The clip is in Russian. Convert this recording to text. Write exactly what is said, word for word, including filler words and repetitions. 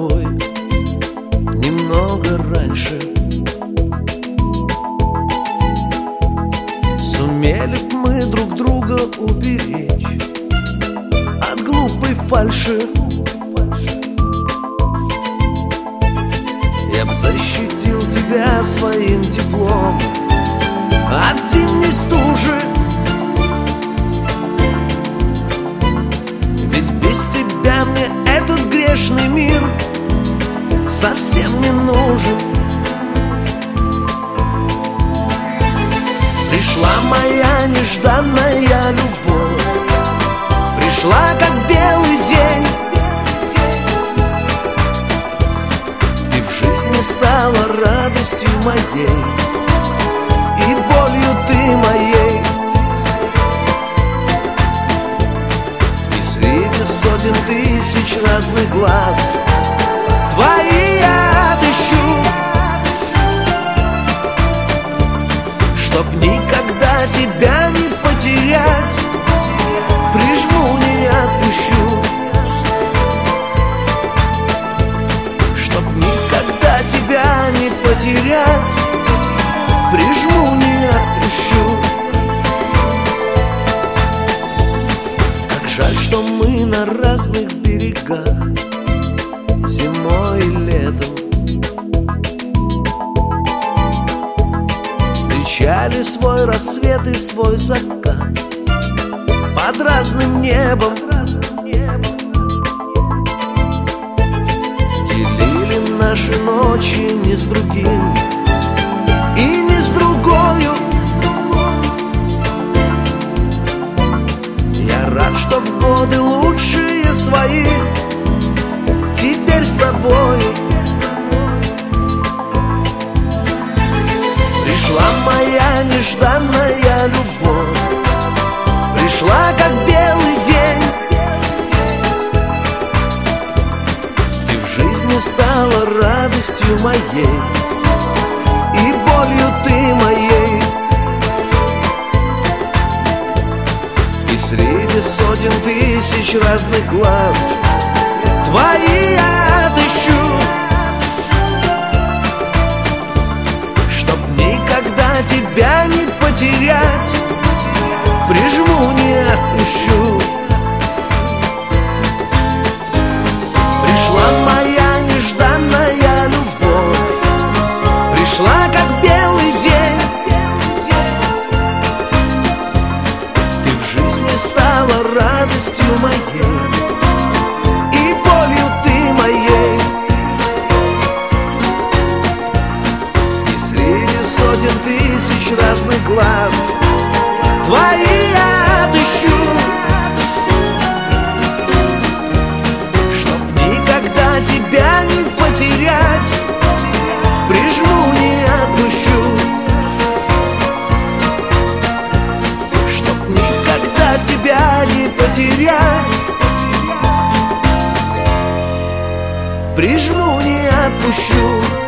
тобой немного раньше. Сумели б мы друг друга уберечь от глупой фальши. Я б защитил тебя своим теплом от зимней стужи. Ведь без тебя мне этот грешный мир совсем не нужен. Пришла моя нежданная любовь, пришла как белый день. Ты в жизни стала радостью моей и болью ты моей. И среди сотен тысяч разных глаз твои я отыщу, чтоб никогда тебя не потерять, прижму, не отпущу. Чтоб никогда тебя не потерять, прижму, не отпущу. Как жаль, что мы на разных берегах зимой и летом встречали свой рассвет и свой закат под разным небом. Делили наши ночи не с другим и не с другою. Я рад, что в годы лучшие свои теперь с тобою. Пришла моя нежданная любовь, пришла как белый день. Ты в жизни стала радостью моей и болью ты моей. И среди сотен тысяч разных глаз твои я отыщу, чтоб никогда тебя не потерять, прижму, не отпущу. Пришла моя нежданная любовь, пришла как белый день. Ты в жизни стала радостью моей и болью ты моей. И среди сотен тысяч разных глаз твои я отыщу, чтоб никогда тебя не потерять, прижму, не отпущу. Чтоб никогда тебя не потерять, прижму, не отпущу.